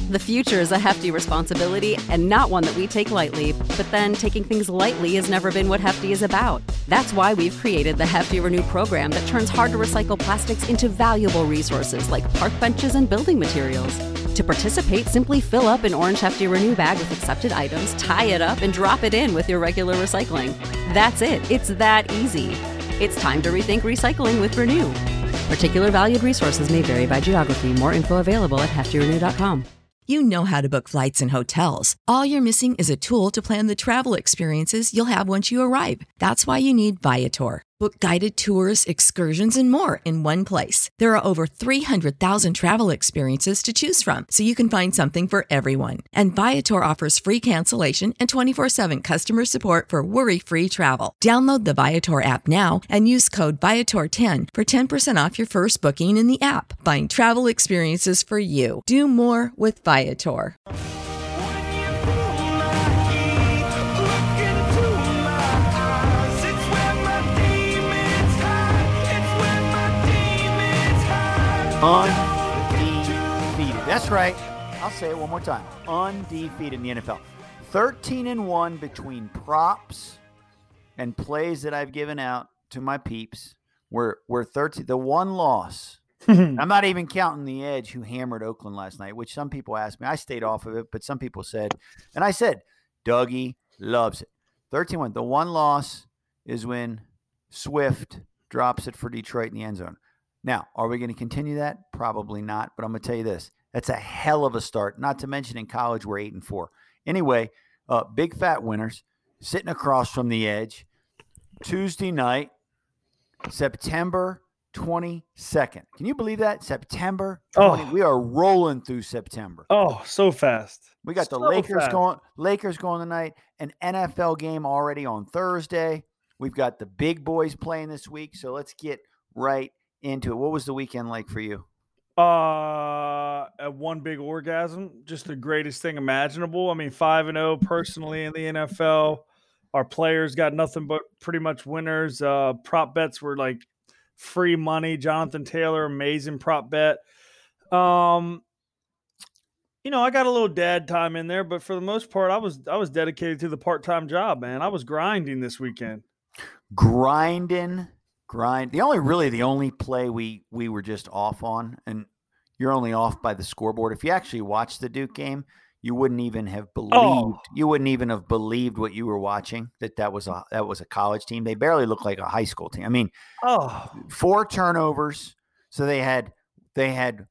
The future is a hefty responsibility and not one that we take lightly, but then taking things lightly has never been what Hefty is about. That's why we've created the Hefty Renew program that turns hard-to-recycle plastics into valuable resources like park benches and building materials. To participate, simply fill up an orange Hefty Renew bag with accepted items, tie it up, and drop it in with your regular recycling. That's it. It's that easy. It's time to rethink recycling with Renew. Particular valued resources may vary by geography. More info available at heftyrenew.com. You know how to book flights and hotels. All you're missing is a tool to plan the travel experiences you'll have once you arrive. That's why you need Viator. Book guided tours, excursions, and more in one place. There are over 300,000 travel experiences to choose from, so you can find something for everyone. And Viator offers free cancellation and 24/7 customer support for worry-free travel. Download the Viator app now and use code Viator10 for 10% off your first booking in the app. Find travel experiences for you. Do more with Viator. Undefeated. That's right. I'll say it one more time. Undefeated in the NFL. 13-1 between props and plays that I've given out to my peeps. We're 13. The one loss. I'm not even counting the Edge who hammered Oakland last night, which some people asked me. I stayed off of it, but some people said, and I said, Dougie loves it. 13-1. The one loss is when Swift drops it for Detroit in the end zone. Now, are we going to continue that? Probably not, but I'm going to tell you this. That's a hell of a start, not to mention in college we're 8-4. Anyway, big fat winners sitting across from the Edge. Tuesday night, September 22nd. Can you believe that? September 20. We are rolling through September. Oh, so fast. We got the Lakers going tonight, an NFL game already on Thursday. We've got the big boys playing this week, so let's get right into it. What was the weekend like for you? One big orgasm, just the greatest thing imaginable. I mean, 5-0 personally in the NFL. Our players got nothing but pretty much winners. Prop bets were like free money. Jonathan Taylor, amazing prop bet. I got a little dad time in there, but for the most part, I was dedicated to the part-time job, man. I was grinding this weekend. Grind. The only play we were just off on, and you're only off by the scoreboard. If you actually watched the Duke game, you wouldn't even have believed. You wouldn't even have believed what you were watching. That was a college team. They barely looked like a high school team. I mean, 4 turnovers. So they had 2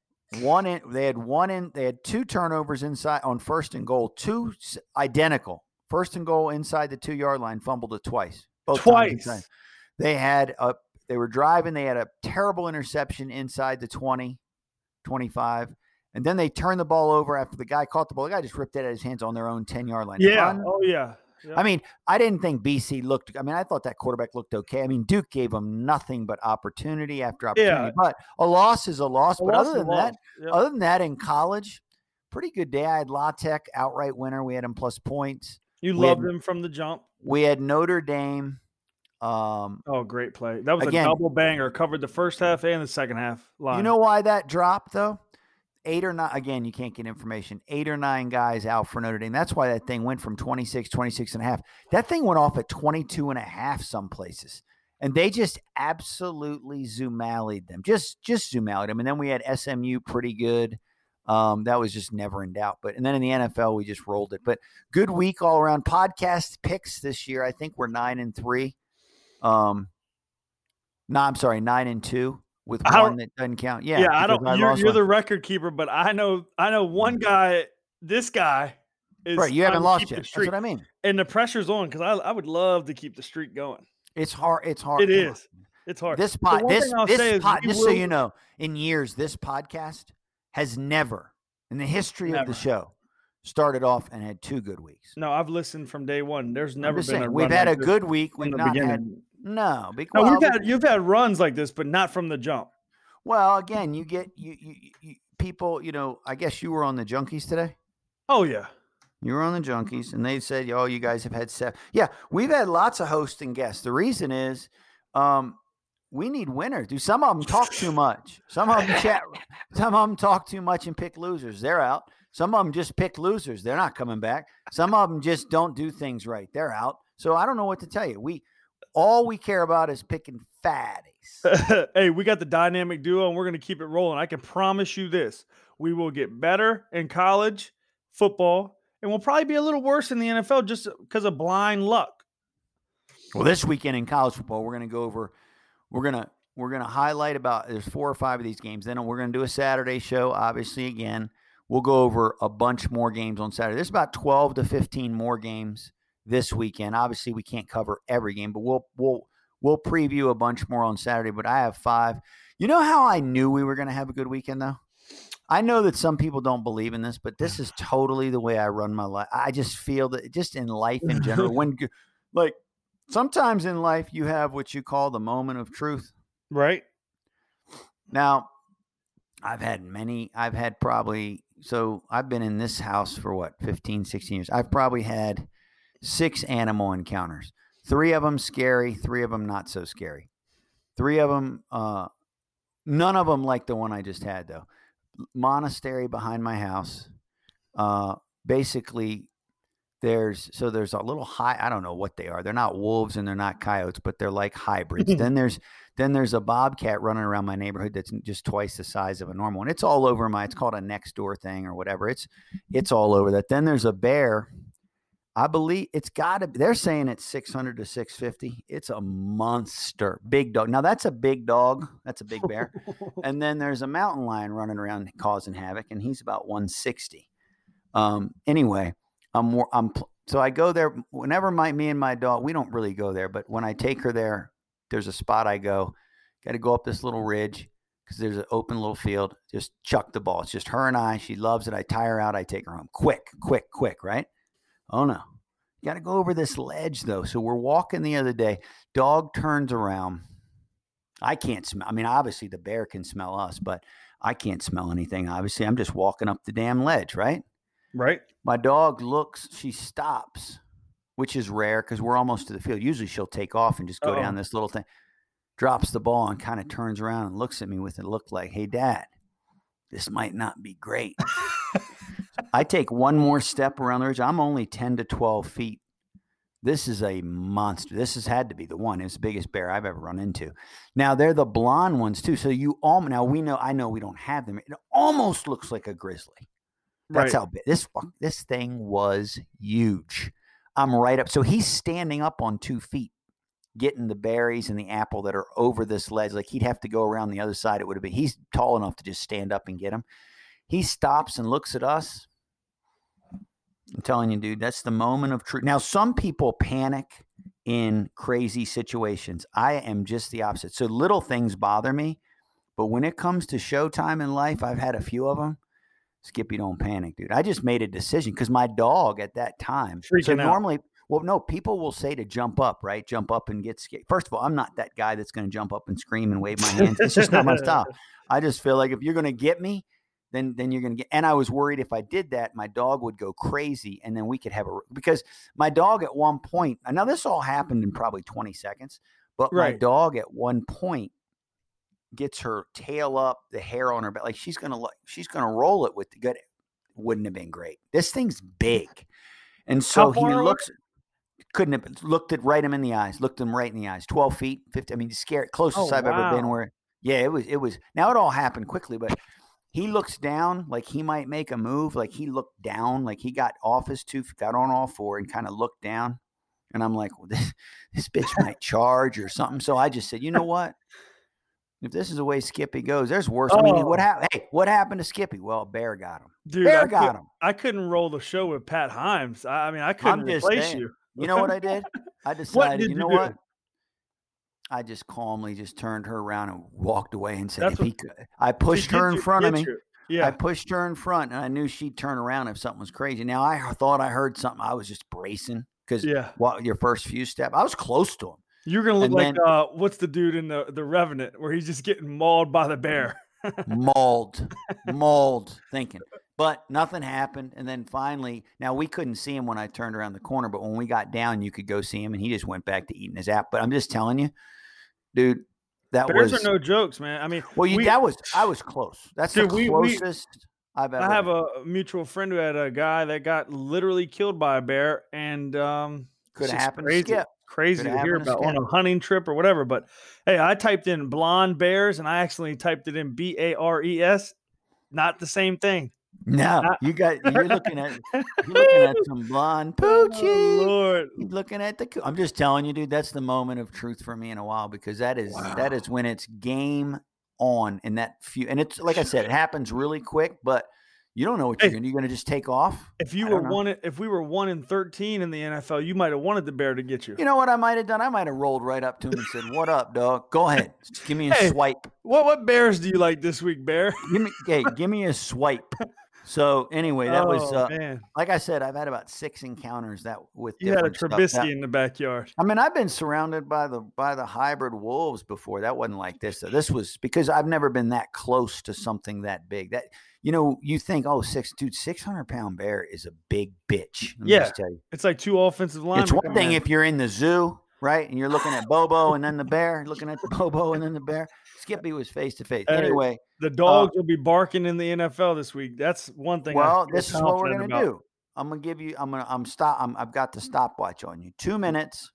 turnovers inside on first and goal. 2 identical first and goal inside the 2-yard line. Fumbled it twice. Twice. They were driving. They had a terrible interception inside the 20, 25. And then they turned the ball over after the guy caught the ball. The guy just ripped it out of his hands on their own 10-yard line. Yeah. Oh, yeah. I mean, I didn't think BC looked – I mean, I thought that quarterback looked okay. I mean, Duke gave them nothing but opportunity after opportunity. Yeah. But a loss is a loss. But other than that, in college, pretty good day. I had La Tech, outright winner. We had them plus points. You loved them from the jump. We had Notre Dame. Great play. That was a double banger. Covered the first half and the second half line. You know why that dropped, though? 8 or 9 – again, you can't get information. 8 or 9 guys out for Notre Dame. That's why that thing went from 26 and a half. That thing went off at 22 and a half some places. And they just absolutely Zoom-allied them. Just Zoom-allied them. And then we had SMU pretty good. That was just never in doubt. And then in the NFL, we just rolled it. But good week all around. Podcast picks this year, I think we're 9-3. 9-2 with one that doesn't count. Yeah, I don't. You're the record keeper, but I know one guy. This guy is right. You haven't lost yet. That's what I mean. And the pressure's on because I would love to keep the streak going. It's hard. It's hard. It is. It's hard. Just so you know, in years, this podcast has never, in the history of the show, started off and had 2 good weeks. No, I've listened from day one. There's never been a we've had a good week. We've not had no. You've had runs like this, but not from the jump. Well, again, you get you people. I guess you were on the Junkies today. Oh yeah, you were on the Junkies, and they said, "Oh, you guys have had 7." Yeah, we've had lots of hosts and guests. The reason is, we need winners. Some of them talk too much. Some of them chat. Some of them talk too much and pick losers. They're out. Some of them just pick losers. They're not coming back. Some of them just don't do things right. They're out. So I don't know what to tell you. All we care about is picking fatties. Hey, we got the dynamic duo, and we're going to keep it rolling. I can promise you this. We will get better in college football, and we'll probably be a little worse in the NFL just because of blind luck. Well, this weekend in college football, we're going to go over – we're going to highlight about – there's 4 or 5 of these games. Then we're going to do a Saturday show, obviously, again. We'll go over a bunch more games on Saturday. There's about 12 to 15 more games this weekend. Obviously, we can't cover every game, but we'll preview a bunch more on Saturday. But I have 5. You know how I knew we were going to have a good weekend, though? I know that some people don't believe in this, but this is totally the way I run my life. I just feel that just in life in general, sometimes in life you have what you call the moment of truth. Right. Now, I've been in this house for 15, 16 years. I've probably had 6 animal encounters. 3 of them scary, 3 of them not so scary. 3 of them, none of them like the one I just had, though. Monastery behind my house. Basically, there's a little I don't know what they are. They're not wolves and they're not coyotes, but they're like hybrids. Then there's a bobcat running around my neighborhood that's just twice the size of a normal one. It's all over it's called a next door thing or whatever. It's all over that. Then there's a bear. I believe they're saying it's 600 to 650. It's a monster, big dog. Now that's a big dog. That's a big bear. And then there's a mountain lion running around causing havoc, and he's about 160. Anyway, so I go there whenever me and my dog, we don't really go there, but when I take her there, there's a spot I got to go up this little ridge because there's an open little field. Just chuck the ball. It's just her and I. She loves it. I tie her out. I take her home. Quick, right? Oh, no. You got to go over this ledge, though. So we're walking the other day. Dog turns around. I can't smell. I mean, obviously the bear can smell us, but I can't smell anything. Obviously, I'm just walking up the damn ledge, right? Right. My dog looks. She stops, which is rare because we're almost to the field. Usually she'll take off and just go down this little thing. Drops the ball and kind of turns around and looks at me with a look like, hey, Dad, this might not be great. I take one more step around the ridge. I'm only 10 to 12 feet. This is a monster. This has had to be the one. It's the biggest bear I've ever run into. Now, they're the blonde ones, too. So I know we don't have them. It almost looks like a grizzly. That's how big. This thing was huge. I'm right up. So he's standing up on 2 feet, getting the berries and the apple that are over this ledge. Like he'd have to go around the other side. He's tall enough to just stand up and get him. He stops and looks at us. I'm telling you, dude, that's the moment of truth. Now, some people panic in crazy situations. I am just the opposite. So little things bother me. But when it comes to showtime in life, I've had a few of them. Skippy, don't panic, dude. I just made a decision because my dog at that time. Freaking out. Normally, well, no, people will say to jump up, right? Jump up and get scared. First of all, I'm not that guy that's going to jump up and scream and wave my hands. It's just not my style. I just feel like if you're going to get me, then you're going to get. And I was worried if I did that, my dog would go crazy, and then we could have because my dog at one point. Now this all happened in probably 20 seconds, but my dog at one point gets her tail up, the hair on her back, like she's gonna roll it with the gut. Wouldn't have been great. This thing's big, and so he couldn't have looked him right in the eyes. Looked him right in the eyes. 12 feet, 50. I mean, scared, closest I've ever been. Where it was. Now it all happened quickly, but he looks down like he might make a move. Like he looked down, like he got off his 2 feet, got on all 4, and kind of looked down. And I'm like, well, this bitch might charge or something. So I just said, you know what? If this is the way Skippy goes, there's worse. I mean, what happened? Hey, what happened to Skippy? Well, Bear got him. Dude, Bear got him. I couldn't roll the show with Pat Himes. I mean, I couldn't replace you. You know what I did? I decided, what? I just calmly just turned her around and walked away and said, I pushed her in front of me. Yeah. I pushed her in front, and I knew she'd turn around if something was crazy. Now, I thought I heard something. I was just bracing because your first few steps, I was close to him. You're going to look like, what's the dude in the Revenant where he's just getting mauled by the bear? mauled, thinking. But nothing happened. And then finally, now we couldn't see him when I turned around the corner, but when we got down, you could go see him, and he just went back to eating his apple. But I'm just telling you, dude, Bears are no jokes, man. I mean, I was close. That's the closest I've ever I have met. a mutual friend who had a guy that got literally killed by a bear, and Could it's have just happened to Skip. crazy Could to have hear happened to about on Skip. a hunting trip or whatever. But hey, I typed in blonde bears, and I accidentally typed it in BARES. Not the same thing. No, Not- you're looking at some blonde Oh poochie. Lord! You're looking at I'm just telling you, dude, that's the moment of truth for me in a while, because that is when it's game on in that few. And it's like I said, it happens really quick, but you don't know what you're Hey, going to do. You're going to just take off. If I don't know. if we were 1-13 in the NFL, you might have wanted the bear to get you. You know what I might have done? I might have rolled right up to him and said, "What up, dog? Go ahead, give me a Hey, swipe. What bears do you like this week, Bear? Give me a swipe." So anyway, that was Man. like I said, I've had about 6 encounters with You had a different stuff. Trubisky in the backyard. I mean, I've been surrounded by the hybrid wolves before. That wasn't like this. So this was because I've never been that close to something that big. That you think, 600-pound bear is a big bitch. Let me just tell you. It's like 2 offensive linemen. It's one thing if you're in the zoo, right, and you're looking at Bobo and then the bear, looking at the Bobo and then the bear. Skippy was face to face. Anyway, the dogs will be barking in the NFL this week. That's one thing. Well, this is what we're going to do. I'm going to give you. I've got the stopwatch on you. 2 minutes.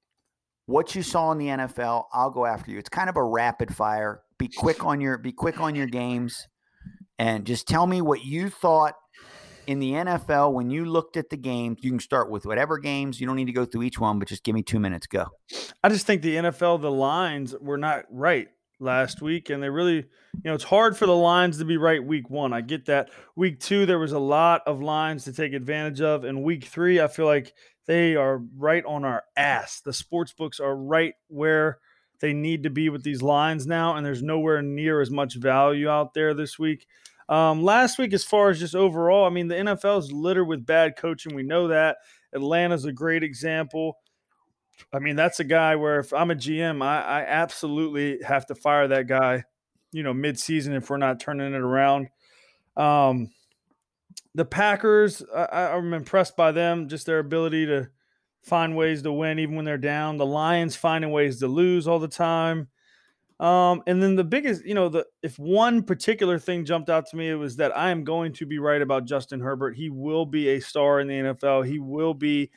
What you saw in the NFL, I'll go after you. It's kind of a rapid fire. Be quick on your games, and just tell me what you thought in the NFL when you looked at the games. You can start with whatever games. You don't need to go through each one, but just give me 2 minutes. Go. I just think the NFL, the lines were not right last week, and they really, it's hard for the lines to be right week 1. I get that. Week 2, there was a lot of lines to take advantage of, and week 3, I feel like they are right on our ass. The sports books are right where they need to be with these lines now, and there's nowhere near as much value out there this week. Last week, as far as just overall, I mean, the NFL is littered with bad coaching. We know that. Atlanta's a great example. I mean, that's a guy where if I'm a GM, I absolutely have to fire that guy, mid-season if we're not turning it around. The Packers, I'm impressed by them, just their ability to find ways to win even when they're down. The Lions finding ways to lose all the time. And then the biggest, if one particular thing jumped out to me, it was that I am going to be right about Justin Herbert. He will be a star in the NFL. He will be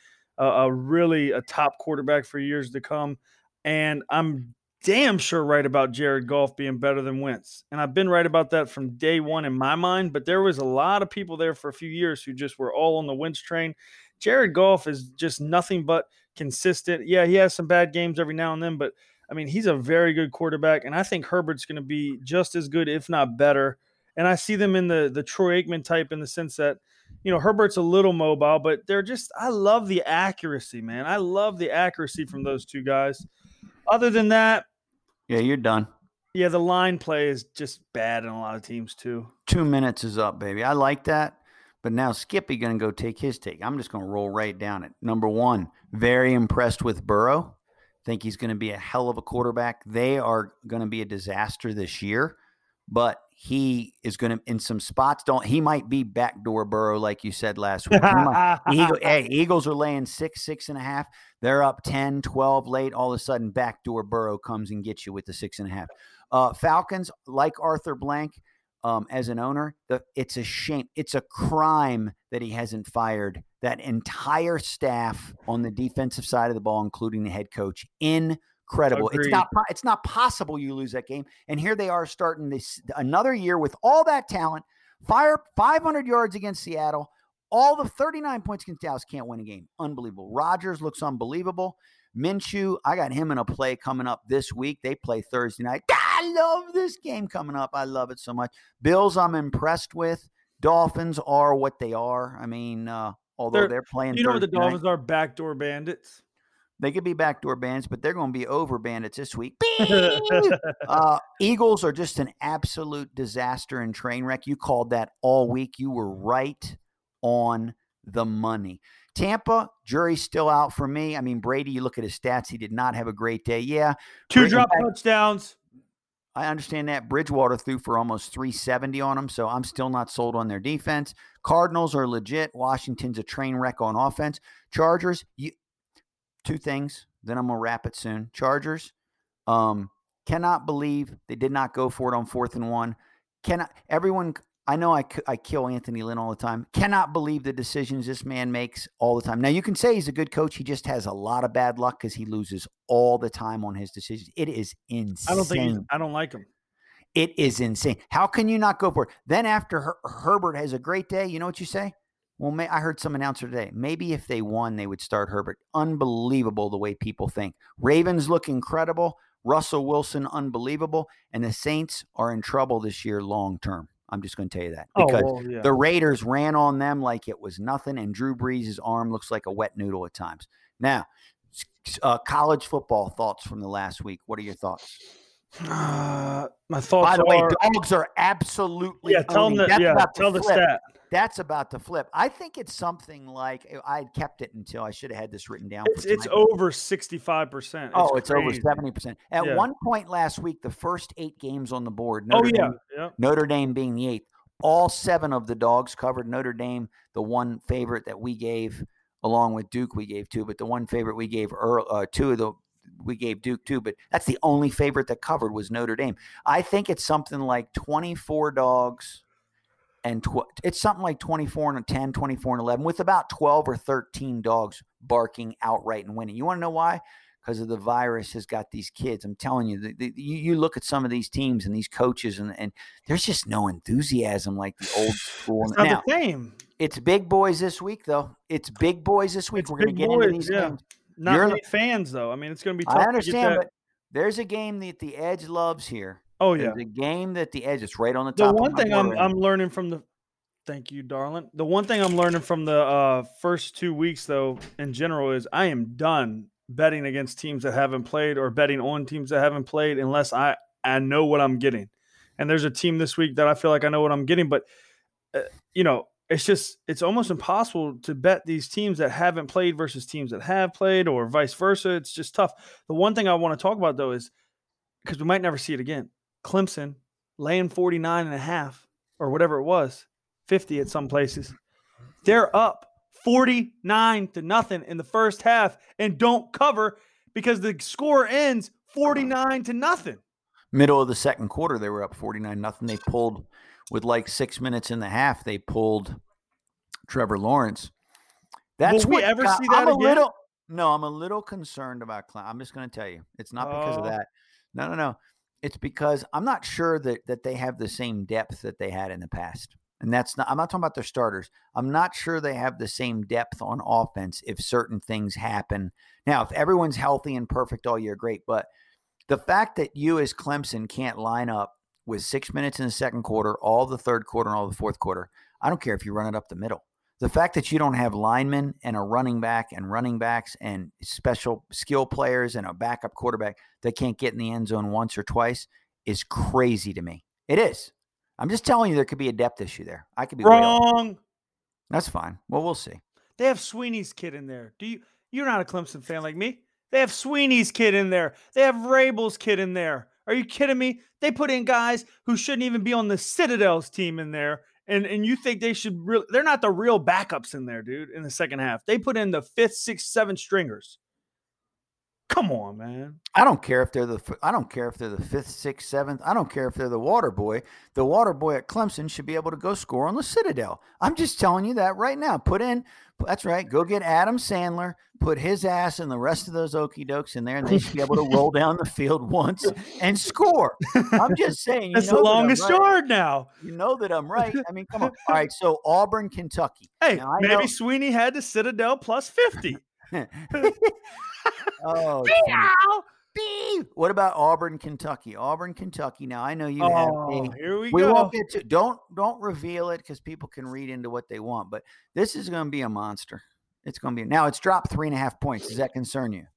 a top quarterback for years to come. And I'm damn sure right about Jared Goff being better than Wentz. And I've been right about that from day one in my mind, but there was a lot of people there for a few years who just were all on the Wentz train. Jared Goff is just nothing but consistent. Yeah, he has some bad games every now and then, but I mean, he's a very good quarterback, and I think Herbert's going to be just as good, if not better. And I see them in the Troy Aikman type in the sense that, Herbert's a little mobile, but I love the accuracy, man. I love the accuracy from those two guys. Other than that. Yeah, you're done. Yeah, the line play is just bad in a lot of teams too. 2 minutes is up, baby. I like that. But now Skippy going to go take his take. I'm just going to roll right down it. Number 1, very impressed with Burrow. Think he's going to be a hell of a quarterback. They are going to be a disaster this year, but he is going to, in some spots, he might be backdoor Burrow, like you said last week. Eagles are laying 6.5. They're up 10, 12 late. All of a sudden, backdoor Burrow comes and gets you with the 6.5. Falcons, like Arthur Blank, as an owner, it's a shame. It's a crime that he hasn't fired that entire staff on the defensive side of the ball, including the head coach. Incredible. Agreed. It's not possible you lose that game. And here they are starting another year with all that talent, fire 500 yards against Seattle, all the 39 points against Dallas, can't win a game. Unbelievable. Rodgers looks unbelievable. Minshew, I got him in a play coming up this week. They play Thursday night. I love this game coming up. I love it so much. Bills, I'm impressed with. Dolphins are what they are. I mean, although they're playing Thursday what the Dolphins night, are? Backdoor bandits. They could be backdoor bandits, but they're going to be over bandits this week. Eagles are just an absolute disaster and train wreck. You called that all week. You were right on the money. Tampa, jury's still out for me. I mean, Brady, you look at his stats, he did not have a great day. Yeah. 2 drop touchdowns. I understand that. Bridgewater threw for almost 370 on them, so I'm still not sold on their defense. Cardinals are legit. Washington's a train wreck on offense. Chargers, 2 things, then I'm going to wrap it soon. Chargers, cannot believe they did not go for it on 4th and 1. Everyone I know I kill Anthony Lynn all the time. Cannot believe the decisions this man makes all the time. Now, you can say he's a good coach. He just has a lot of bad luck because he loses all the time on his decisions. It is insane. I don't like him. It is insane. How can you not go for it? Then after Herbert has a great day, you know what you say? Well, I heard some announcer today. Maybe if they won, they would start Herbert. Unbelievable the way people think. Ravens look incredible. Russell Wilson, unbelievable. And the Saints are in trouble this year long term. I'm just going to tell you that. Because the Raiders ran on them like it was nothing, and Drew Brees' arm looks like a wet noodle at times. Now, college football thoughts from the last week. What are your thoughts? My thoughts By the way, dogs are absolutely tell the stat. That's about to flip. I think it's something like I kept it until I should have had this written down. It's over 65%. It's over 70%. At one point last week, the first 8 games on the board, Notre Dame being the 8th, all 7 of the dogs covered. Notre Dame, the one favorite that we gave, along with Duke, we gave 2, but the one favorite we gave we gave Duke 2, but that's the only favorite that covered was Notre Dame. I think it's something like 24 dogs. And it's something like 24 and 10, 24 and 11, with about 12 or 13 dogs barking outright and winning. You want to know why? Because of the virus has got these kids. I'm telling you, you look at some of these teams and these coaches, and there's just no enthusiasm like the old school. It's not the same. It's big boys this week, though. It's big boys this week. We're going to get into these games. Not many fans, though. I mean, it's going to be tough. I understand, but there's a game that the Edge loves here. Oh, yeah. The game that the Edge is right on the top. The one thing I'm learning from the – thank you, darling. The one thing I'm learning from the first 2 weeks, though, in general, is I am done betting against teams that haven't played or betting on teams that haven't played unless I know what I'm getting. And there's a team this week that I feel like I know what I'm getting. But, it's almost impossible to bet these teams that haven't played versus teams that have played or vice versa. It's just tough. The one thing I want to talk about, though, is because we might never see it again. Clemson laying 49.5 or whatever it was, 50 at some places. They're up 49-0 in the first half and don't cover because the score ends 49-0. Middle of the second quarter, they were up 49-0. They pulled with like 6 minutes in the half. They pulled Trevor Lawrence. Will we ever see that again? I'm a little concerned about Clemson. I'm just going to tell you, it's not because of that. No. It's because I'm not sure that they have the same depth that they had in the past. And I'm not talking about their starters. I'm not sure they have the same depth on offense if certain things happen. Now, if everyone's healthy and perfect all year, great. But the fact that you as Clemson can't line up with 6 minutes in the second quarter, all the third quarter, and all the fourth quarter, I don't care if you run it up the middle. The fact that you don't have linemen and a running back and running backs and special skill players and a backup quarterback that can't get in the end zone once or twice is crazy to me. It is. I'm just telling you there could be a depth issue there. I could be wrong. That's fine. Well, we'll see. They have Sweeney's kid in there. You're not a Clemson fan like me. They have Sweeney's kid in there. They have Rabel's kid in there. Are you kidding me? They put in guys who shouldn't even be on the Citadel's team in there. And you think they should really – they're not the real backups in there, dude, in the second half. They put in the 5th, 6th, 7th stringers. Come on, man. I don't care if they're the 5th, 6th, 7th. I don't care if they're the water boy. The water boy at Clemson should be able to go score on the Citadel. I'm just telling you that right now. That's right. Go get Adam Sandler, put his ass and the rest of those okie dokes in there, and they should be able to roll down the field once and score. I'm just saying. That's the longest yard now. You know that I'm right. I mean, come on. All right, so Auburn, Kentucky. Hey, maybe Sweeney had the Citadel plus 50. Oh, what about Auburn, Kentucky? Auburn, Kentucky. Now I know you have. Here we go. We won't get to. Don't reveal it because people can read into what they want. But this is going to be a monster. It's going to be. Now it's dropped 3.5 points. Does that concern you?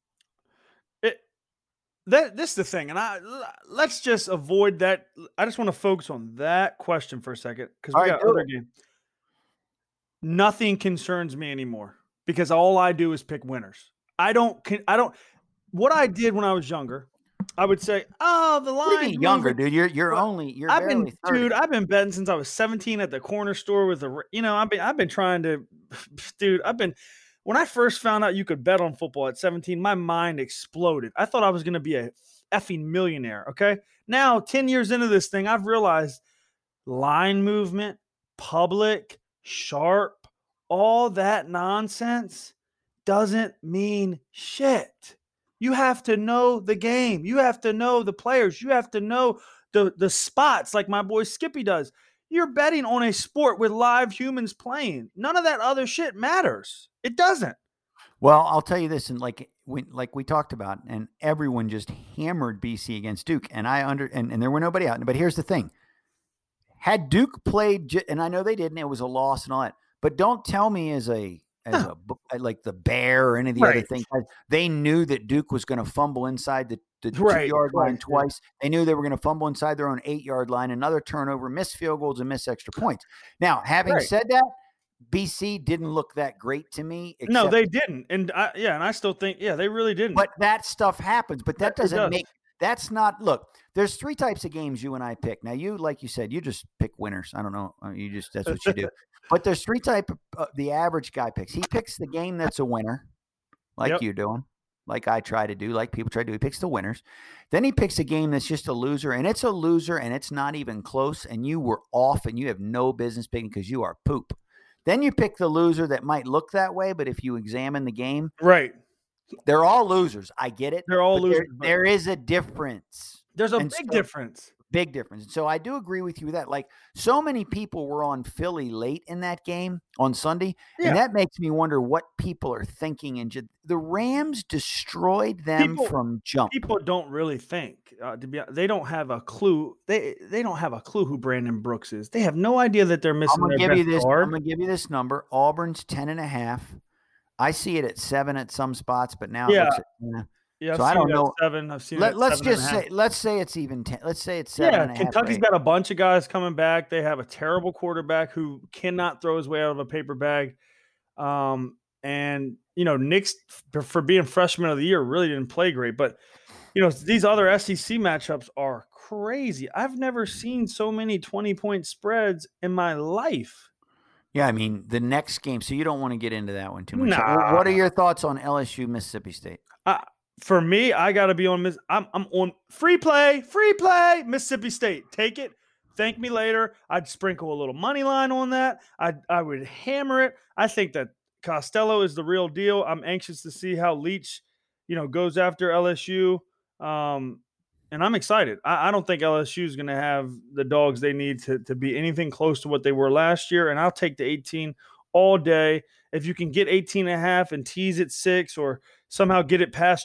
This is the thing, and let's just avoid that. I just want to focus on that question for a second because we got other game. Nothing concerns me anymore because all I do is pick winners. I don't. What I did when I was younger, I would say, "Oh, the line." What do you mean younger, dude? You're barely 30. Dude, I've been betting since I was 17 at the corner store with I've been trying to, dude. When I first found out you could bet on football at 17, my mind exploded. I thought I was going to be a effing millionaire. Okay, now 10 years into this thing, I've realized line movement, public, sharp, all that nonsense doesn't mean shit. You have to know the game. You have to know the players. You have to know the spots like my boy Skippy does. You're betting on a sport with live humans playing. None of that other shit matters. It doesn't. Well, I'll tell you this, and like we talked about, and everyone just hammered BC against Duke, and and there were nobody out. But here's the thing: had Duke played, and I know they didn't, it was a loss and all that. But don't tell me as like the Bear or any of the other things. They knew that Duke was going to fumble inside the 2-yard line twice. They knew they were going to fumble inside their own 8-yard line, another turnover, miss field goals, and miss extra points. Now, having said that, BC didn't look that great to me. No, they didn't. And I still think, they really didn't. But that stuff happens. But that doesn't make – that's not – look, there's 3 types of games you and I pick. Now, you, like you said, you just pick winners. I don't know. That's what you do. But there's 3 types the average guy picks. He picks the game that's a winner, like you're doing, like I try to do, like people try to do. He picks the winners. Then he picks a game that's just a loser, and it's a loser, and it's not even close, and you were off, and you have no business picking because you are poop. Then you pick the loser that might look that way, but if you examine the game, they're all losers. I get it. They're all losers. There is a difference. There's a big difference. Big difference. So I do agree with you with that. Like, so many people were on Philly late in that game on Sunday, and that makes me wonder what people are thinking. And the Rams destroyed them from jump. People don't really think. They don't have a clue. They don't have a clue who Brandon Brooks is. They have no idea that they're missing their best guard. I'm going to give you this number. Auburn's 10.5. I see it at 7 at some spots, but now it looks at so I don't know. 7. I've seen it. Let's say it's even 10. Let's say it's 7. Yeah, Kentucky's got a bunch of guys coming back. They have a terrible quarterback who cannot throw his way out of a paper bag. And Nick's, for being freshman of the year, really didn't play great. But these other SEC matchups are crazy. I've never seen so many 20-point spreads in my life. Yeah, I mean the next game. So you don't want to get into that one too much. Nah. What are your thoughts on LSU Mississippi State? For me, I got to be on I'm on free play, Mississippi State. Take it. Thank me later. I'd sprinkle a little money line on that. I would hammer it. I think that Costello is the real deal. I'm anxious to see how Leach, goes after LSU. And I'm excited. I don't think LSU is going to have the dogs they need to be anything close to what they were last year. And I'll take the 18 all day. If you can get 18.5 and tease at 6 or somehow get it past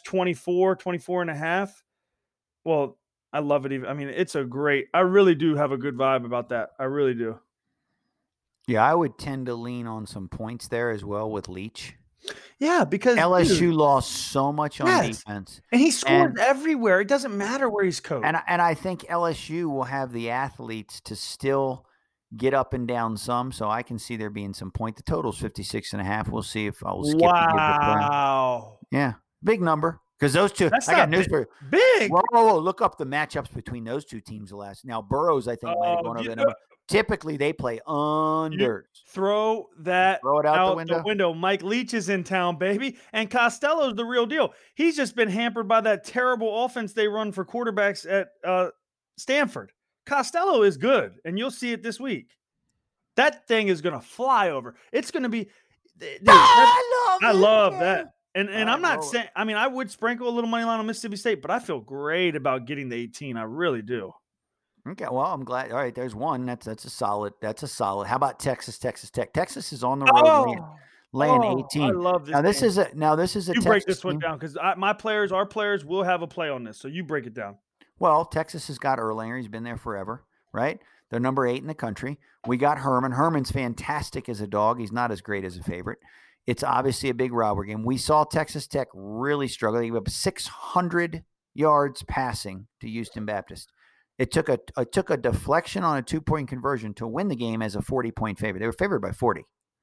24.5, well, I love it. I mean, I really do have a good vibe about that. I really do. Yeah, I would tend to lean on some points there as well with Leach. Yeah, because LSU lost so much on defense. And he scores everywhere. It doesn't matter where he's coached. And I think LSU will have the athletes to still get up and down some, so I can see there being some point. The total's 56.5. We'll see if I will skip. Wow. Yeah, big number. Because those two, I got news for you. Big. Whoa, look up the matchups between those two teams. Now, Burrows, I think, might have gone over the number. Typically, they play unders. Throw it out the window. Mike Leach is in town, baby. And Costello's the real deal. He's just been hampered by that terrible offense they run for quarterbacks at Stanford. Costello is good, and you'll see it this week. That thing is going to fly over. It's going to be dude, I love that. And I'm not saying – I mean, I would sprinkle a little money line on Mississippi State, but I feel great about getting the 18. I really do. Okay, well, I'm glad. All right, there's one. That's a solid. How about Texas Tech? Texas is on the road laying 18. I love this. This is a you break this one down because our players will have a play on this. So you break it down. Well, Texas has got Erlanger. He's been there forever, right? They're number 8 in the country. We got Herman. Herman's fantastic as a dog. He's not as great as a favorite. It's obviously a big rivalry game. We saw Texas Tech really struggle. They gave up 600 yards passing to Houston Baptist. It took a deflection on a 2-point conversion to win the game as a 40-point favorite. They were favored by 40.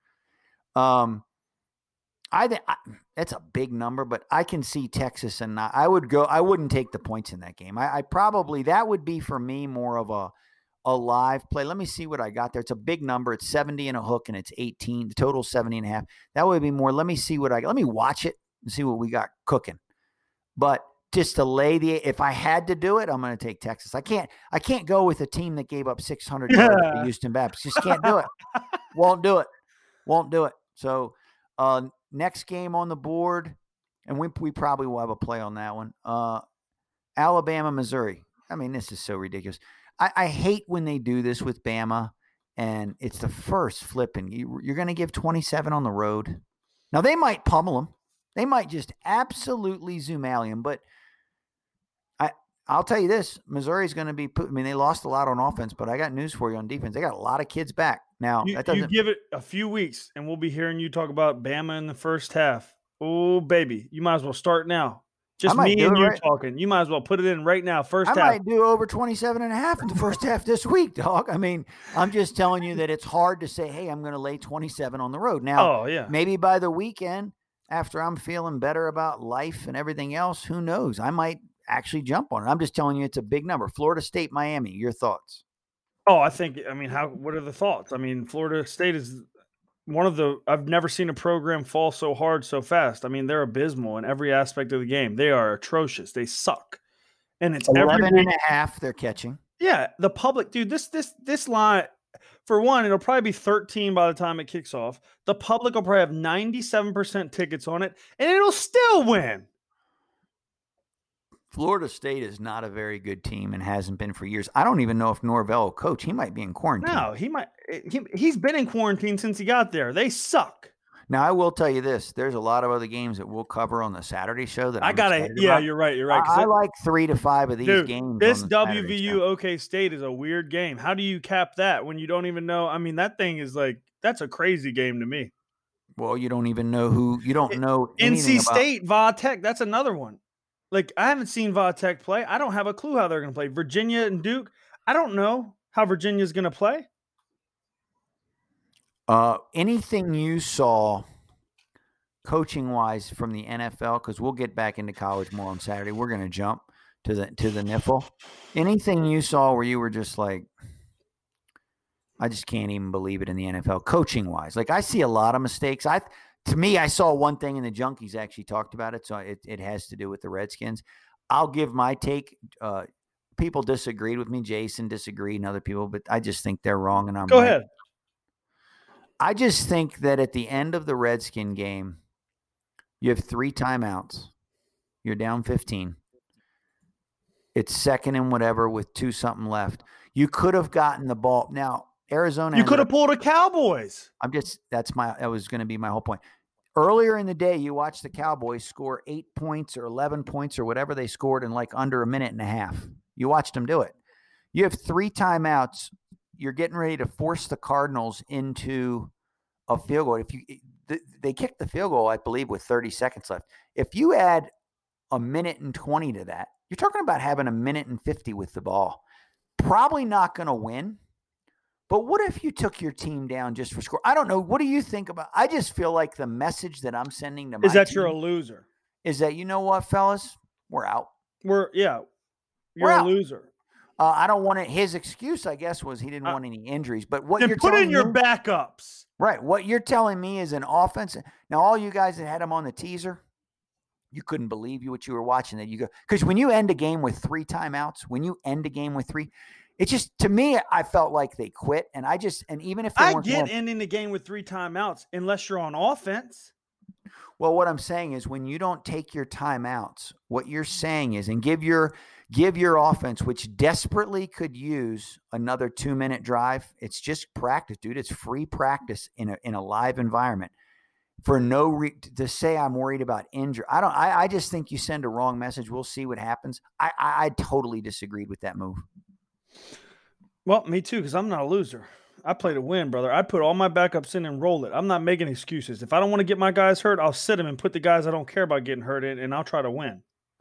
I think that's a big number, but I can see Texas and I wouldn't take the points in that game. I probably, that would be for me more of a live play. Let me see what I got there. It's a big number. It's 70 and a hook and it's 18. The total 70.5. That would be more. Let me see what I got. Let me watch it and see what we got cooking. But just to lay if I had to do it, I'm going to take Texas. I can't go with a team that gave up 600 yards to Houston Baptist. Just can't do it. Won't do it. So next game on the board, and we probably will have a play on that one. Alabama, Missouri. I mean, this is so ridiculous. I hate when they do this with Bama, and it's the first flipping. You're going to give 27 on the road. Now, they might pummel them. They might just absolutely zoom-alley them, but I'll tell you this, Missouri's going to be they lost a lot on offense, but I got news for you on defense. They got a lot of kids back. Now, you give it a few weeks, and we'll be hearing you talk about Bama in the first half. Oh, baby, you might as well start now. Just me and you talking. You might as well put it in right now, first half. I might do over 27.5 in the first half this week, dog. I mean, I'm just telling you that it's hard to say, hey, I'm going to lay 27 on the road. Now, maybe by the weekend, after I'm feeling better about life and everything else, who knows? I might actually jump on it. I'm just telling you it's a big number. Florida State, Miami, your thoughts? Oh, what are the thoughts? I mean, Florida State is I've never seen a program fall so hard so fast. I mean, they're abysmal in every aspect of the game. They are atrocious. They suck. And it's 11.5 they're catching. Yeah, the public, dude, this line, for one, it'll probably be 13 by the time it kicks off. The public will probably have 97% tickets on it, and it'll still win. Florida State is not a very good team and hasn't been for years. I don't even know if Norvell will coach. He might be in quarantine. No, he might. He's been in quarantine since he got there. They suck. Now, I will tell you this. There's a lot of other games that we'll cover on the Saturday show that you're right. I like 3 to 5 of these games. This WVU OK State is a weird game. How do you cap that when you don't even know? I mean, that thing is that's a crazy game to me. Well, you don't even know you don't know NC State, Va Tech, that's another one. Like, I haven't seen Va Tech play. I don't have a clue how they're going to play. Virginia and Duke, I don't know how Virginia's going to play. Anything you saw coaching-wise from the NFL, because we'll get back into college more on Saturday. We're going to jump to the NIFL. Anything you saw where you were just like, I just can't even believe it in the NFL, coaching-wise. Like, I see a lot of mistakes. To me, I saw one thing, and the Junkies actually talked about it, so it has to do with the Redskins. I'll give my take. People disagreed with me. Jason disagreed and other people, but I just think they're wrong, and I'm Go ahead. I just think that at the end of the Redskin game, you have 3 timeouts. You're down 15. It's second and whatever with 2-something left. You could have gotten the ball. Now, Arizona. You could have pulled a Cowboys. That was going to be my whole point. Earlier in the day, you watched the Cowboys score 8 points or 11 points or whatever they scored in like under a minute and a half. You watched them do it. You have 3 timeouts. You're getting ready to force the Cardinals into a field goal. They kicked the field goal, I believe, with 30 seconds left. If you add a minute and 20 to that, you're talking about having a minute and 50 with the ball. Probably not going to win. But what if you took your team down just for score? I don't know. What do you think about? I just feel like the message that I'm sending to my is that team you're a loser. Is that, you know what, fellas? We're out. You're a loser. I don't want it. His excuse, I guess, was he didn't want any injuries. But what you're put in your backups. Right. What you're telling me is an offense. Now, all you guys that had him on the teaser, you couldn't believe what you were watching. That you go, because when you end a game with 3 timeouts, it's just, to me, I felt like they quit. And even if they weren't ending the game with 3 timeouts unless you're on offense. Well, what I'm saying is when you don't take your timeouts, what you're saying is, and give your offense, which desperately could use another 2-minute drive. It's just practice, dude. It's free practice in a live environment. For to say I'm worried about injury. I just think you send a wrong message. We'll see what happens. I totally disagreed with that move. Well, me too, because I'm not a loser. I play to win, brother. I put all my backups in and roll it. I'm not making excuses. If I don't want to get my guys hurt, I'll sit them and put the guys I don't care about getting hurt in, and I'll try to win.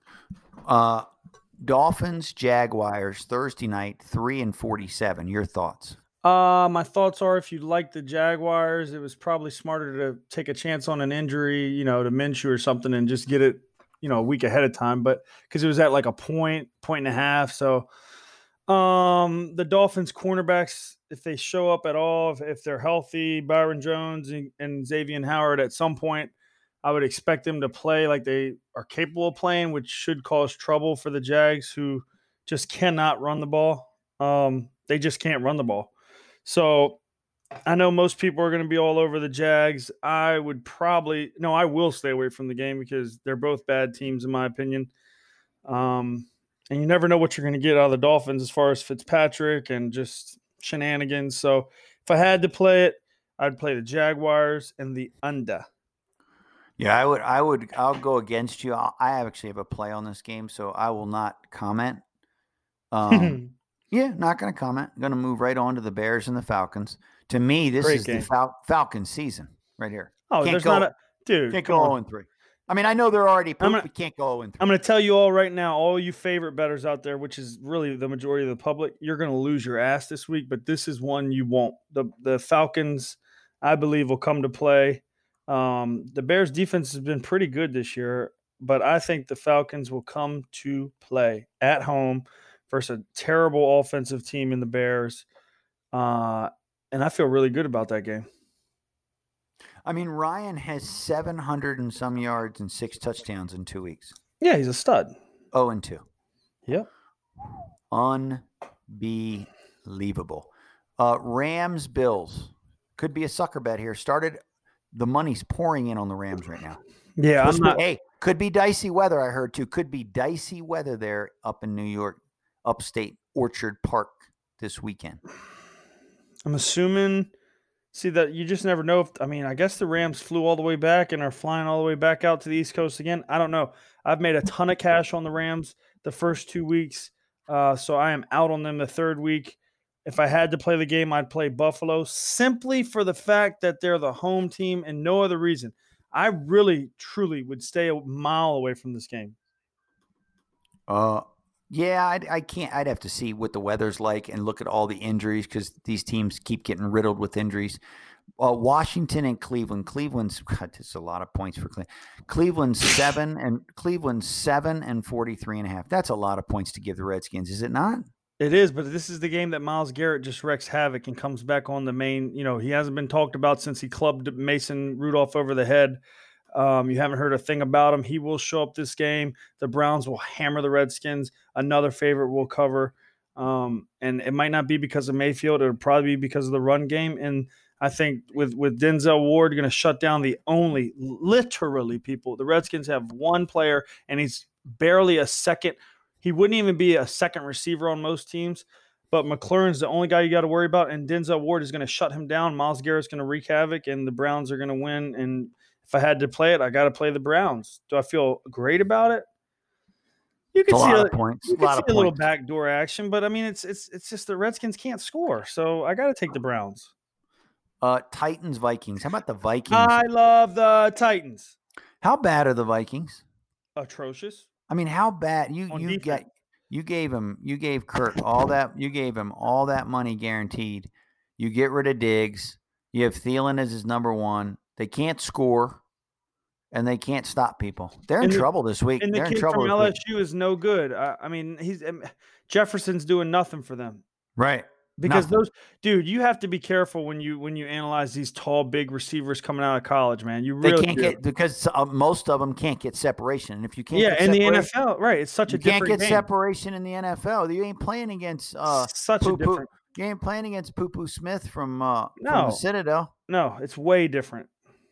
Dolphins, Jaguars, Thursday night, 3-47. Your thoughts? My thoughts are, if you like the Jaguars, it was probably smarter to take a chance on an injury, to Minshew or something, and just get it, a week ahead of time. But because it was at like a point and a half, so the Dolphins cornerbacks, if they show up at all, if they're healthy, Byron Jones and Xavier Howard at some point, I would expect them to play like they are capable of playing, which should cause trouble for the Jags, who just cannot run the ball. They just can't run the ball. So I know most people are going to be all over the Jags. I will stay away from the game because they're both bad teams in my opinion. And you never know what you're going to get out of the Dolphins as far as Fitzpatrick and just shenanigans. So if I had to play it, I'd play the Jaguars and the under. Yeah, I'll go against you. I actually have a play on this game, so I will not comment. Yeah, not going to comment. I'm going to move right on to the Bears and the Falcons. To me, this is the Falcons season right here. Oh, can't go 0-3. I mean, I know they're already pooped, but can't go 0-3. I'm going to tell you all right now, all you favorite bettors out there, which is really the majority of the public, you're going to lose your ass this week, but this is one you won't. The Falcons, I believe, will come to play. The Bears defense has been pretty good this year, but I think the Falcons will come to play at home versus a terrible offensive team in the Bears. And I feel really good about that game. I mean, Ryan has 700 and some yards and 6 touchdowns in 2 weeks. Yeah, he's a stud. 0-2. Yep. Unbelievable. Rams, Bills. Could be a sucker bet here. The money's pouring in on the Rams right now. Yeah, could be dicey weather, I heard too. Could be dicey weather there up in New York, upstate Orchard Park this weekend. I'm assuming that you just never know I guess the Rams flew all the way back and are flying all the way back out to the East Coast again. I don't know. I've made a ton of cash on the Rams the first 2 weeks. So I am out on them the third week. If I had to play the game, I'd play Buffalo simply for the fact that they're the home team and no other reason. I really, truly would stay a mile away from this game. Yeah, I can't. I'd have to see what the weather's like and look at all the injuries because these teams keep getting riddled with injuries. Washington and Cleveland. That's a lot of points for Cleveland. Cleveland's 7 and 43.5. That's a lot of points to give the Redskins, is it not? It is, but this is the game that Myles Garrett just wreaks havoc and comes back on the main. He hasn't been talked about since he clubbed Mason Rudolph over the head. You haven't heard a thing about him. He will show up this game. The Browns will hammer the Redskins. Another favorite will cover. And it might not be because of Mayfield. It would probably be because of the run game. And I think with Denzel Ward going to shut down literally people. The Redskins have one player, and he's barely a second. He wouldn't even be a second receiver on most teams. But McLaurin's the only guy you got to worry about, and Denzel Ward is going to shut him down. Myles Garrett's going to wreak havoc, and the Browns are going to win. And if I had to play it, I got to play the Browns. Do I feel great about it? You could see a little backdoor action, but I mean, it's just the Redskins can't score, so I got to take the Browns. Titans, Vikings. How about the Vikings? I love the Titans. How bad are the Vikings? Atrocious. I mean, how bad you gave Kirk all that. You gave him all that money guaranteed. You get rid of Diggs. You have Thielen as his number one. They can't score, and they can't stop people. They're in trouble this week. And the kid from LSU is no good. I mean, Jefferson's doing nothing for them, right? Because you have to be careful when you analyze these tall, big receivers coming out of college, man. You really can't get because most of them can't get separation. And if you can't, in the NFL, right? It's such a different game. You can't get separation in the NFL. You ain't playing against different. You ain't playing against Poo Smith from the Citadel. No, it's way different.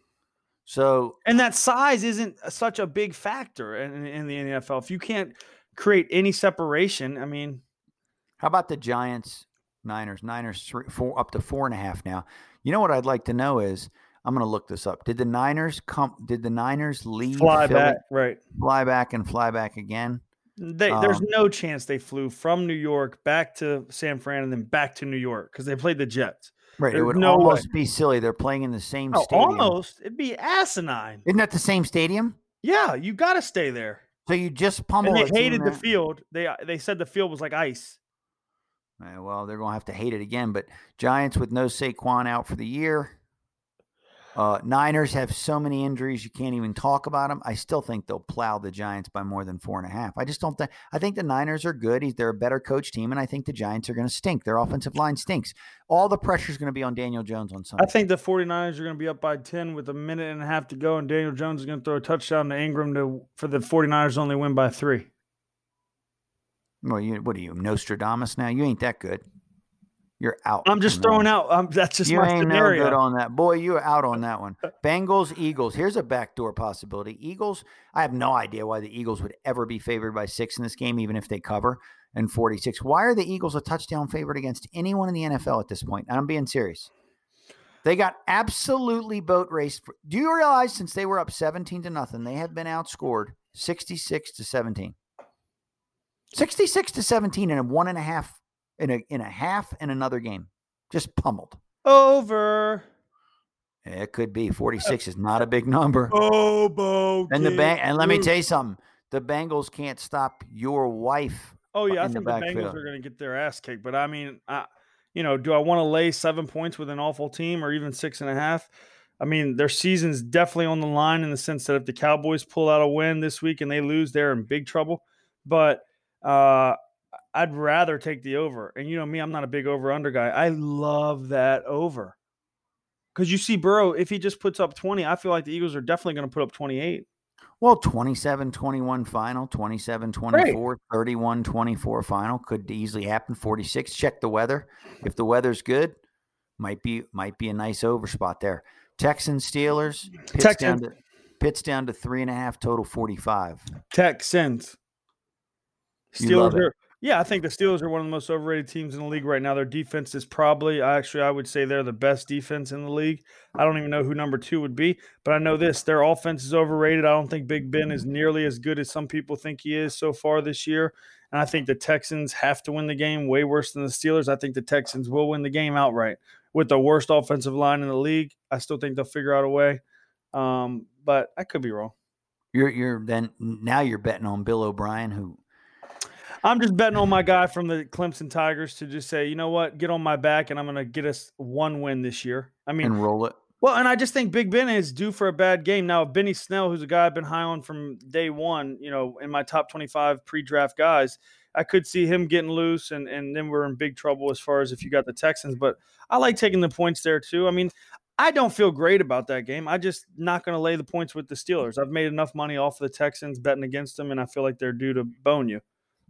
So, and that size isn't such a big factor in the NFL. If you can't create any separation, I mean, how about the Giants? Niners 4 up to 4.5 now. You know what I'd like to know is I'm going to look this up. Did the Niners leave? Fly back, right? Fly back and fly back again. There's no chance they flew from New York back to San Fran and then back to New York because they played the Jets. Right. It would almost be silly. They're playing in the same stadium. Almost. It'd be asinine. Isn't that the same stadium? Yeah, you got to stay there. So you just pummel. And they hated the field. They said the field was like ice. Well, they're going to have to hate it again. But Giants with no Saquon out for the year. Niners have so many injuries you can't even talk about them. I still think they'll plow the Giants by more than 4.5. I just don't think. I think the Niners are good. They're a better coach team, and I think the Giants are going to stink. Their offensive line stinks. All the pressure is going to be on Daniel Jones on Sunday. I think the 49ers are going to be up by 10 with a minute and a half to go, and Daniel Jones is going to throw a touchdown to Ingram for the 49ers only win by 3. Well, what are you, Nostradamus now? You ain't that good. You're out. I'm just throwing out. That's just my scenario. You ain't no good on that. Boy, you are out on that one. Bengals, Eagles. Here's a backdoor possibility. Eagles, I have no idea why the Eagles would ever be favored by 6 in this game, even if they cover, and 46. Why are the Eagles a touchdown favorite against anyone in the NFL at this point? I'm being serious. They got absolutely boat raced. Do you realize since they were up 17-0, they have been outscored 66-17? 66-17 in a 1.5 in a half and another game. Just pummeled. Over. It could be. 46 is not a big number. And let me tell you something. The Bengals can't stop your wife. Oh yeah, I think the Bengals are going to get their ass kicked. But I mean, do I want to lay 7 points with an awful team or even 6.5? I mean, their season's definitely on the line in the sense that if the Cowboys pull out a win this week and they lose, they're in big trouble. But I'd rather take the over. And you know me, I'm not a big over-under guy. I love that over. Because you see Burrow, if he just puts up 20, I feel like the Eagles are definitely going to put up 28. Well, 27-21 final, 27-24, 31-24 final could easily happen. 46. Check the weather. If the weather's good, might be a nice over spot there. Texans, Steelers. Pitt's down to 3.5, total 45. Texans. Steelers are. Yeah, I think the Steelers are one of the most overrated teams in the league right now. Their defense is probably, I would say they're the best defense in the league. I don't even know who number 2 would be, but I know this. Their offense is overrated. I don't think Big Ben is nearly as good as some people think he is so far this year. And I think the Texans have to win the game way worse than the Steelers. I think the Texans will win the game outright. With the worst offensive line in the league, I still think they'll figure out a way. But I could be wrong. You're betting on Bill O'Brien, who I'm just betting on my guy from the Clemson Tigers to just say, you know what, get on my back, and I'm going to get us 1 win this year. I mean, and roll it. Well, and I just think Big Ben is due for a bad game. Now, if Benny Snell, who's a guy I've been high on from day one, in my top 25 pre-draft guys, I could see him getting loose, and then we're in big trouble as far as if you got the Texans. But I like taking the points there too. I mean, I don't feel great about that game. I just not going to lay the points with the Steelers. I've made enough money off of the Texans betting against them, and I feel like they're due to bone you.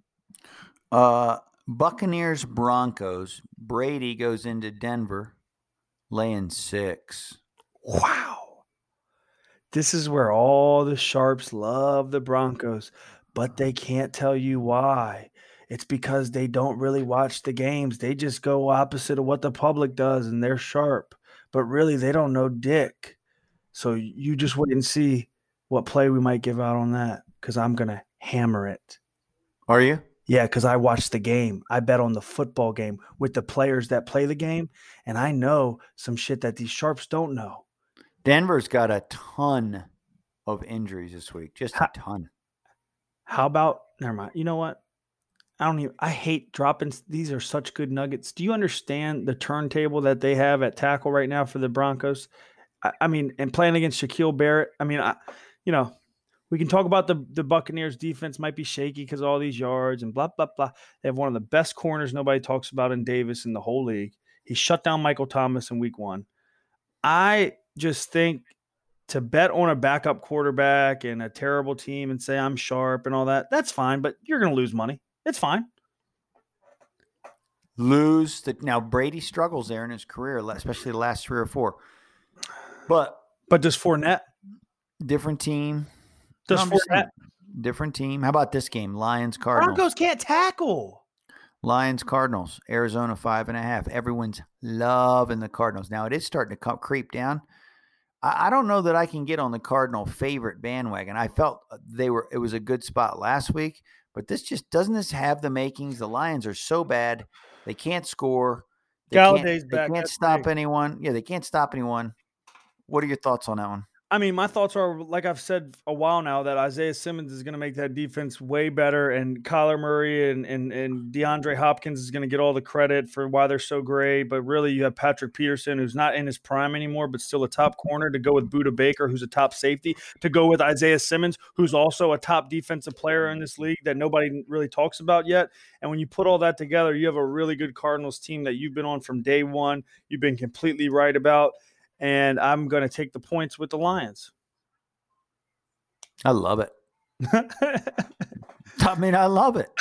Buccaneers, Broncos. Brady goes into Denver, laying 6. Wow. This is where all the sharps love the Broncos, but they can't tell you why. It's because they don't really watch the games. They just go opposite of what the public does, and they're sharp. But really, they don't know dick. So you just wait and see what play we might give out on that, because I'm going to hammer it. Are you? Yeah, because I watched the game. I bet on the football game with the players that play the game, and I know some shit that these sharps don't know. Denver's got a ton of injuries this week, just a ton. How about – never mind. You know what? I hate dropping – these are such good nuggets. Do you understand the turntable that they have at tackle right now for the Broncos? I mean, and playing against Shaquille Barrett, I mean, we can talk about the Buccaneers defense might be shaky because of all these yards and blah, blah, blah. They have one of the best corners nobody talks about in Davis in the whole league. He shut down Michael Thomas in week 1. I just think to bet on a backup quarterback and a terrible team and say I'm sharp and all that, that's fine, but you're going to lose money. It's fine. Now, Brady struggles there in his career, especially the last 3 or 4. But does Fournette? Different team. Different team. How about this game? Lions, Cardinals. Broncos can't tackle. Lions, Cardinals. Arizona 5.5. Everyone's loving the Cardinals. Now it is starting to creep down. I don't know that I can get on the Cardinal favorite bandwagon. I felt it was a good spot last week, but doesn't this have the makings? The Lions are so bad. They can't score. Galladay's back. They can't stop anyone. Yeah, they can't stop anyone. What are your thoughts on that one? I mean, my thoughts are, like I've said a while now, that Isaiah Simmons is going to make that defense way better, and Kyler Murray and DeAndre Hopkins is going to get all the credit for why they're so great. But really, you have Patrick Peterson, who's not in his prime anymore, but still a top corner, to go with Budda Baker, who's a top safety, to go with Isaiah Simmons, who's also a top defensive player in this league that nobody really talks about yet. And when you put all that together, you have a really good Cardinals team that you've been on from day one. You've been completely right about. And I'm going to take the points with the Lions. I love it. I mean, I love it.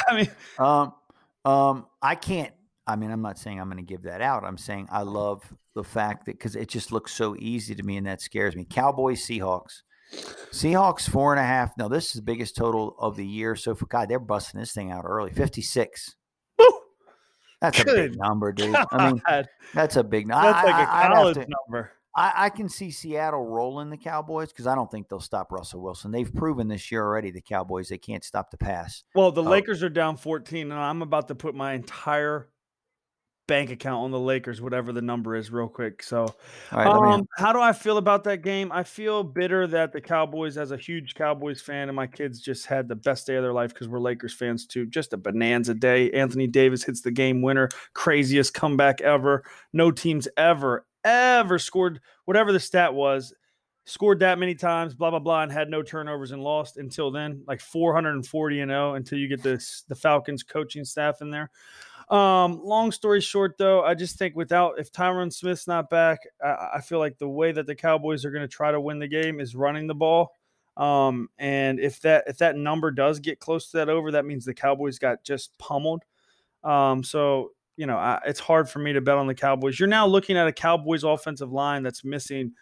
I can't. I mean, I'm not saying I'm going to give that out. I'm saying I love the fact that, because it just looks so easy to me, and that scares me. Cowboys, Seahawks. Seahawks 4.5. No, this is the biggest total of the year. So for God, they're busting this thing out early. 56. Woo! That's a big number, dude. God. I mean, that's a big number. That's like a college number. I can see Seattle rolling the Cowboys, because I don't think they'll stop Russell Wilson. They've proven this year already, the Cowboys, they can't stop the pass. Well, the Lakers are down 14, and I'm about to put my entire bank account on the Lakers, whatever the number is, real quick. So how do I feel about that game? I feel bitter that the Cowboys, as a huge Cowboys fan, and my kids just had the best day of their life because we're Lakers fans too. Just a bonanza day. Anthony Davis hits the game winner. Craziest comeback ever. No teams ever scored, whatever the stat was, scored that many times, blah, blah, blah, and had no turnovers and lost until then, like 440-0, until you get the Falcons coaching staff in there. Long story short, though, I just think if Tyron Smith's not back, I feel like the way that the Cowboys are going to try to win the game is running the ball. And if that number does get close to that over, that means the Cowboys got just pummeled. So, it's hard for me to bet on the Cowboys. You're now looking at a Cowboys offensive line that's missing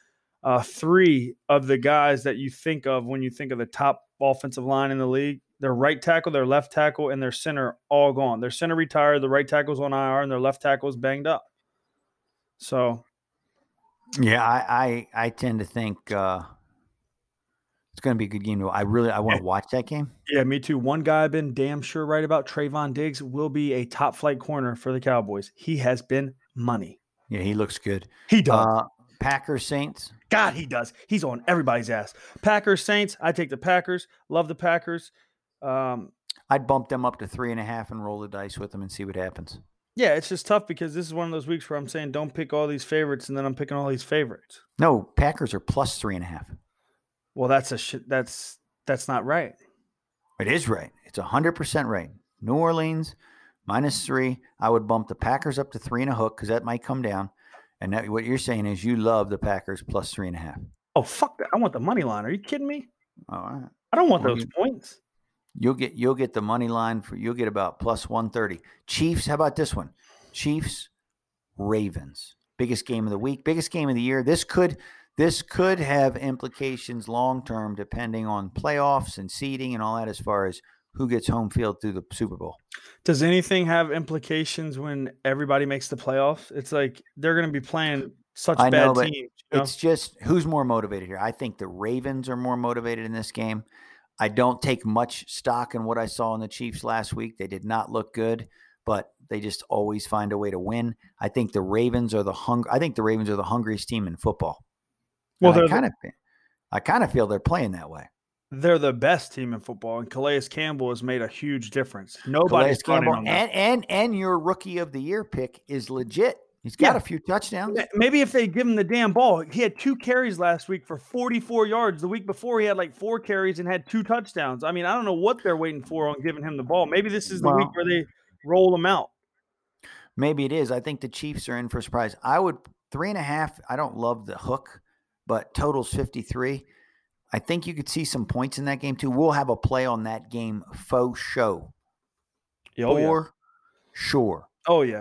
3 of the guys that you think of when you think of the top offensive line in the league. Their right tackle, their left tackle, and their center all gone. Their center retired, the right tackle's on IR, and their left tackle is banged up. So, yeah, I tend to think it's going to be a good game. I want to watch that game. Yeah, me too. One guy I've been damn sure right about, Trayvon Diggs, will be a top flight corner for the Cowboys. He has been money. Yeah, he looks good. He does. Packers, Saints. God, he does. He's on everybody's ass. Packers, Saints. I take the Packers. Love the Packers. I'd bump them up to 3.5 and roll the dice with them and see what happens. Yeah, it's just tough because this is one of those weeks where I'm saying don't pick all these favorites, and then I'm picking all these favorites. No, Packers are plus 3.5. Well, that's not right. It is right. It's 100% right. New Orleans -3. I would bump the Packers up to 3.5 because that might come down. And what you're saying is you love the Packers plus 3.5. Oh, fuck that! I want the money line. Are you kidding me? All right. I don't want those points. You'll get the money line you'll get about plus 130. Chiefs, how about this one? Chiefs, Ravens. Biggest game of the week, biggest game of the year. This could have implications long term depending on playoffs and seeding and all that as far as who gets home field through the Super Bowl. Does anything have implications when everybody makes the playoffs? It's like they're going to be playing such bad teams. It's just who's more motivated here. I think the Ravens are more motivated in this game. I don't take much stock in what I saw in the Chiefs last week. They did not look good, but they just always find a way to win. I think the Ravens are the hungriest team in football. Well, I kind of feel they're playing that way. They're the best team in football, and Calais Campbell has made a huge difference. Nobody's running on that. And your rookie of the year pick is legit. He's got a few touchdowns. Maybe if they give him the damn ball. He had 2 carries last week for 44 yards. The week before, he had like 4 carries and had 2 touchdowns. I mean, I don't know what they're waiting for on giving him the ball. Maybe this is the week where they roll him out. Maybe it is. I think the Chiefs are in for a surprise. I would 3.5. I don't love the hook, but total's 53. I think you could see some points in that game too. We'll have a play on that game faux show. For sure. Oh, yeah.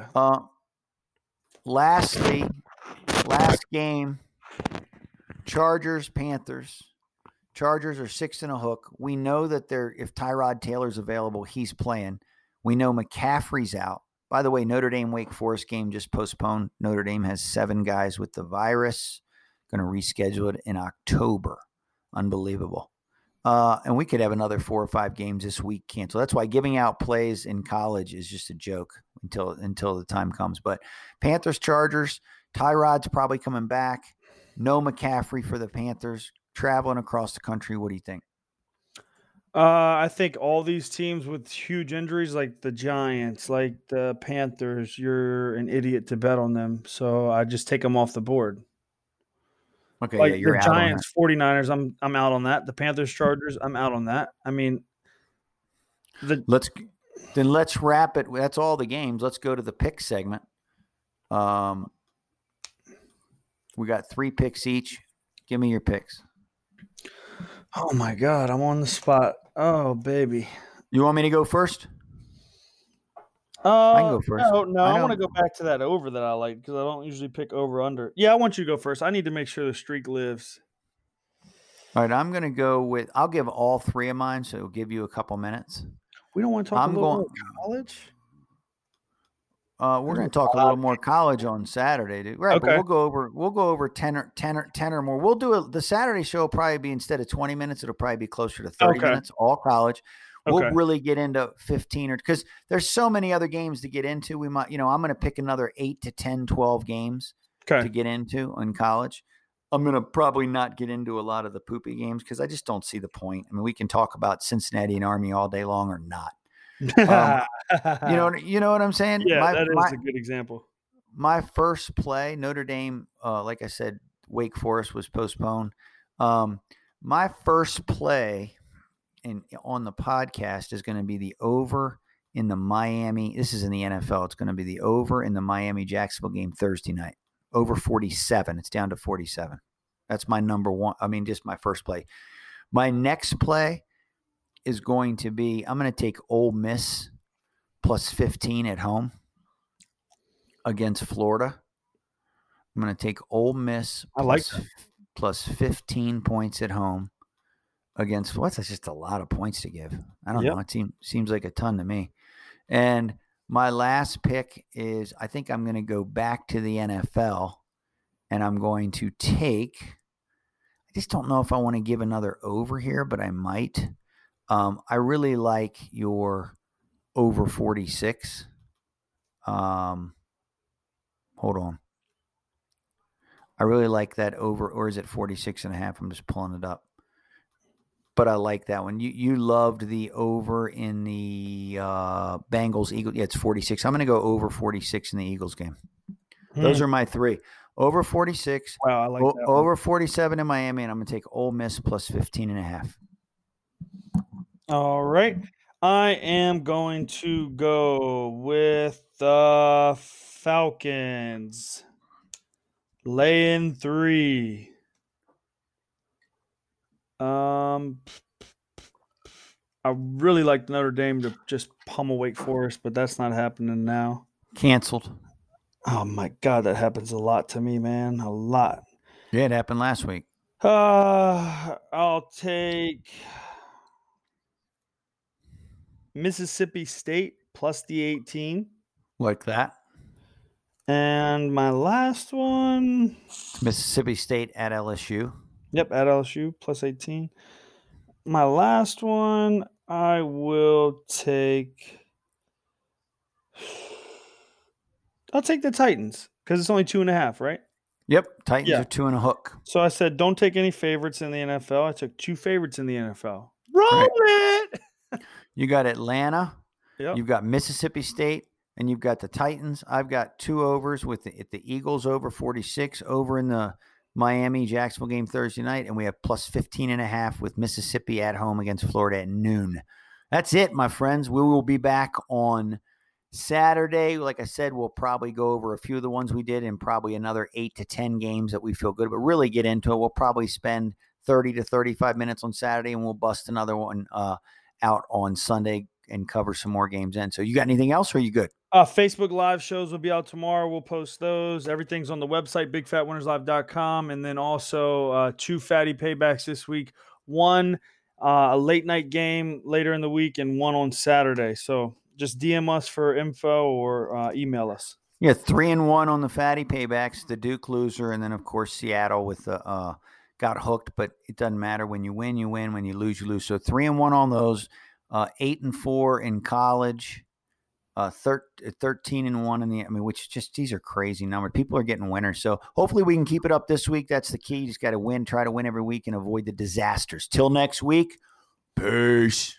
Lastly, last game, Chargers, Panthers. Chargers are 6 and a hook. We know that if Tyrod Taylor's available, he's playing. We know McCaffrey's out. By the way, Notre Dame Wake Forest game just postponed. Notre Dame has 7 guys with the virus. Going to reschedule it in October. Unbelievable. And we could have another 4 or 5 games this week canceled. That's why giving out plays in college is just a joke until the time comes. But Panthers, Chargers, Tyrod's probably coming back. No McCaffrey for the Panthers. traveling across the country. What do you think? I think all these teams with huge injuries, like the Giants, like the Panthers, you're an idiot to bet on them. So I just take them off the board. Okay, Like yeah, the you're out on that. Giants, 49ers, I'm out on that. The Panthers, Chargers, I'm out on that. I mean, Let's wrap it. That's all the games. Let's go to the pick segment. We got 3 picks each. Give me your picks. oh my God, I'm on the spot. Oh, baby. You want me to go first? I can go first. No, I want to go back to that over that I like because I don't usually pick over under. Yeah, I want you to go first. I need to make sure the streak lives. All right, I'm going to go with. I'll give all 3 of mine, so it'll give you a couple minutes. We don't want to talk a little more college. We're going to talk a little more college on Saturday, dude. Right, Okay. but we'll go over 10 or more. We'll do the Saturday show will probably be instead of 20 minutes, it'll probably be closer to 30 Okay. minutes, all college. We'll Okay. really get into 15 because there's so many other games to get into. We might, I'm going to pick another 8 to 10, 12 games to Okay. get into in college. I'm going to probably not get into a lot of the poopy games because I just don't see the point. I mean, we can talk about Cincinnati and Army all day long or not. You know what I'm saying? Yeah, that is a good example. My first play, Notre Dame, like I said, Wake Forest was postponed. My first play on the podcast is going to be the over in the Miami. This is in the NFL. It's going to be the over in the Miami-Jacksonville game Thursday night. Over 47. It's down to 47. That's my number one. I mean, just my first play. My next play is going to be, I'm going to take Ole Miss plus 15 at home against Florida. I'm going to take Ole Miss plus 15 points at home against Florida. That's just a lot of points to give. I don't know. It seems like a ton to me. And my last pick is I think I'm going to go back to the NFL and I'm going to take, I just don't know if I want to give another over here, but I might. I really like your over 46. Hold on. I really like that over, or is it 46.5? I'm just pulling it up. But I like that one. You loved the over in the Bengals Eagles. Yeah, it's 46. I'm going to go over 46 in the Eagles game. Those are my 3. Over 46. Wow, I like that over 47 in Miami, and I'm going to take Ole Miss plus 15.5. All right. I am going to go with the Falcons. Laying 3. I really like Notre Dame to just pummel Wake Forest, but that's not happening now. Canceled. Oh my God, that happens a lot to me, man. A lot. Yeah, it happened last week. I'll take Mississippi State plus the 18. Like that. And my last one, Mississippi State at LSU. Yep, at LSU plus 18. My last one, I will take. I'll take the Titans because it's only 2.5, right? Yep, Titans are 2 and a hook. So I said, don't take any favorites in the NFL. I took 2 favorites in the NFL. Roll it! You got Atlanta. Yep. You've got Mississippi State, and you've got the Titans. I've got 2 overs with the Eagles over 46, over in the Miami-Jacksonville game Thursday night, and we have plus 15.5 with Mississippi at home against Florida at noon. That's it, my friends. We will be back on Saturday. Like I said, we'll probably go over a few of the ones we did and probably another 8 to 10 games that we feel good, but really get into it. We'll probably spend 30 to 35 minutes on Saturday, and we'll bust another one out on Sunday and cover some more games in. So you got anything else, or are you good? Facebook Live shows will be out tomorrow. We'll post those. Everything's on the website, bigfatwinnerslive.com. And then also 2 fatty paybacks this week. One, a late night game later in the week, and one on Saturday. So just DM us for info or email us. Yeah, 3-1 on the fatty paybacks, the Duke loser, and then, of course, Seattle with the got hooked, but it doesn't matter. When you win, you win. When you lose, you lose. So 3-1 on those, 8-4 in college. 13-1 in the. I mean, which just these are crazy numbers. People are getting winners, so hopefully we can keep it up this week. That's the key. You just got to win. Try to win every week and avoid the disasters. Till next week, peace.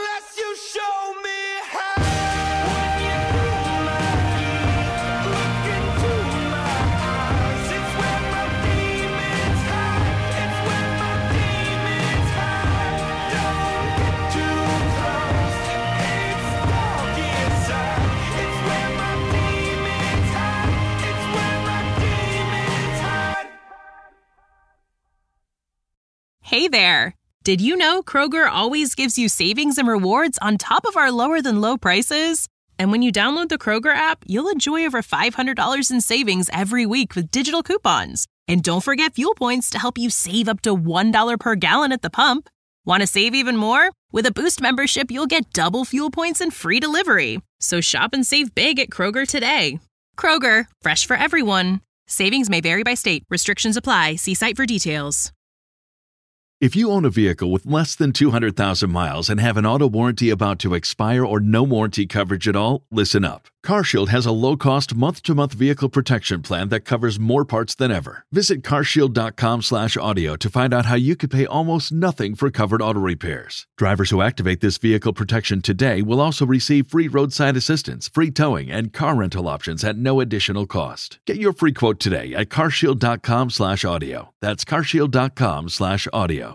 Hey there! Did you know Kroger always gives you savings and rewards on top of our lower-than-low prices? And when you download the Kroger app, you'll enjoy over $500 in savings every week with digital coupons. And don't forget fuel points to help you save up to $1 per gallon at the pump. Want to save even more? With a Boost membership, you'll get double fuel points and free delivery. So shop and save big at Kroger today. Kroger, fresh for everyone. Savings may vary by state. Restrictions apply. See site for details. If you own a vehicle with less than 200,000 miles and have an auto warranty about to expire or no warranty coverage at all, listen up. CarShield has a low-cost month-to-month vehicle protection plan that covers more parts than ever. Visit carshield.com/audio to find out how you could pay almost nothing for covered auto repairs. Drivers who activate this vehicle protection today will also receive free roadside assistance, free towing, and car rental options at no additional cost. Get your free quote today at carshield.com/audio. That's carshield.com/audio.